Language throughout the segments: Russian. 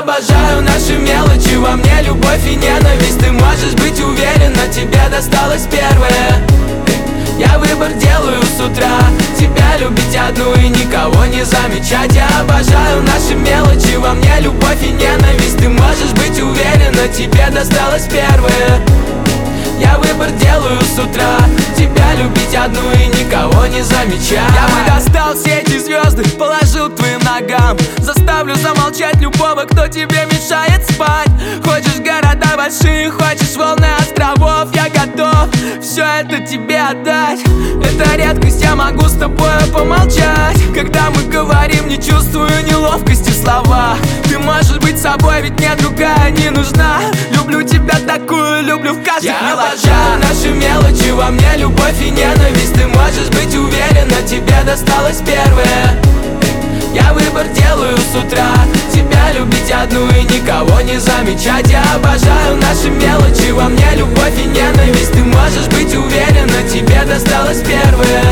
обожаю наши мелочи, во мне любовь и ненависть. Ты можешь быть уверена, тебе досталось первое. Я выбор делаю с утра, тебя любить одну и никого не замечать. Я обожаю наши мелочи, во мне любовь и ненависть. Ты можешь быть уверена, тебе досталось первое. Я выбор делаю с утра, тебя любить одну и никого не замечать. Я бы достал все эти звезды, положил к твоим ногам. Заставлю замолчать любого, кто тебе мешает спать. Хочешь города большие, хочешь волны островов, я готов все это тебе отдать. Это редкость, я могу с тобой помолчать. Когда мы говорим, не чувствую неловкости в словах. Ты можешь быть собой, ведь мне другая не нужна. Люблю тебя такую, люблю в каждых мелочах. Я обожаю наши мелочи, во мне любовь и ненависть. Ты можешь быть уверена, тебе досталось первое. Я выбор делаю с утра, тебя любить одну и никого не замечать. Я обожаю наши мелочи, во мне любовь и ненависть. Ты можешь быть уверена, тебе досталось первое.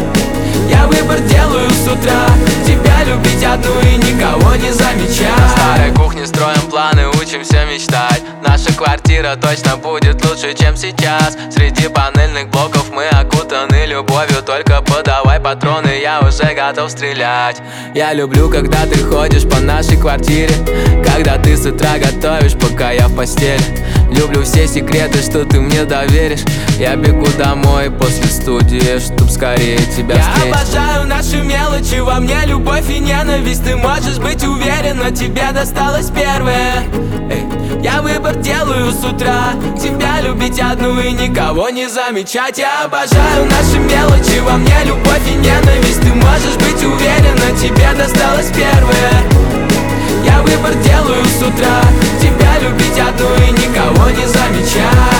Я выбор делаю с утра, тебя любить одну и никого не замечать. На старой кухне строим планы, учимся мечтать. Наша квартира точно будет лучше, чем сейчас. Среди панельных блоков мы окутаны любовью. Только подавай патроны, я уже готов стрелять. Я люблю, когда ты ходишь по нашей квартире, когда ты с утра готовишь, пока я в постели. Люблю все секреты, что ты мне доверишь. Я бегу домой после студии, чтоб скорее тебя встретить. Я обожаю наши мелочи, во мне любовь и ненависть. Ты можешь быть уверена, тебе досталось первое. Я выбор делаю с утра, тебя любить одну и никого не замечать. Я обожаю наши мелочи, во мне любовь и ненависть. Ты можешь быть уверена, тебе досталось первое. Я выбор делаю с утра, тебя любить одну и никого не замечать.